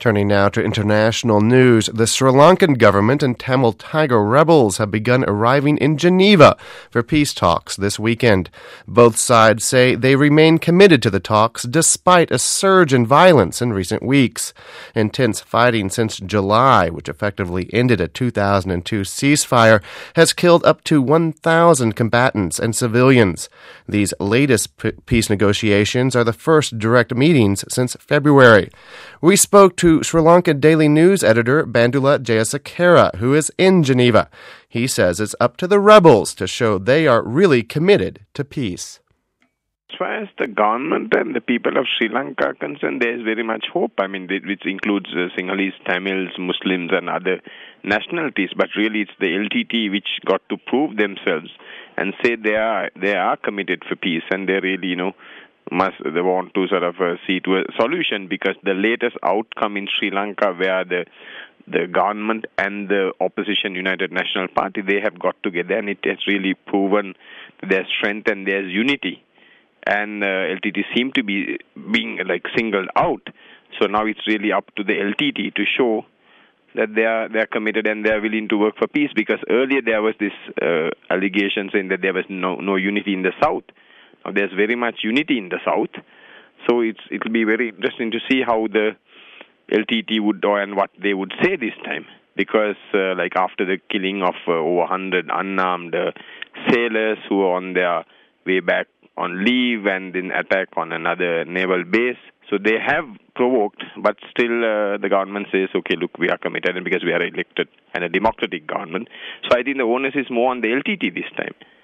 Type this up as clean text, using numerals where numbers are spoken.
Turning now to international news, the Sri Lankan government and Tamil Tiger rebels have begun arriving in Geneva for peace talks this weekend. Both sides say they remain committed to the talks despite a surge in violence in recent weeks. Intense fighting since July, which effectively ended a 2002 ceasefire, has killed up to 1,000 combatants and civilians. These latest peace negotiations are the first direct meetings since February. We spoke to Sri Lanka Daily News editor Bandula Jayasekara, who is in Geneva. He says it's up to the rebels to show they are really committed to peace. As far as the government and the people of Sri Lanka are concerned, there is very much hope. Which includes Sinhalese, Tamils, Muslims and other nationalities. But really it's the LTT which got to prove themselves and say they are committed for peace, and they really, they want to sort of see to a solution, because the latest outcome in Sri Lanka, where the government and the opposition United National Party, they have got together, and it has really proven their strength and their unity. And LTT seem to be being singled out. So now it's really up to the LTT to show that they are committed and they are willing to work for peace, because earlier there was this allegation saying that there was no unity in the South. Now there's very much unity in the South. So it'll be very interesting to see how the LTT would do and what they would say this time. Because after the killing of over 100 unarmed sailors who were on their way back on leave and then attack on another naval base, so they have provoked, but still the government says, okay, look, we are committed, and because we are elected and a democratic government. So I think the onus is more on the LTT this time.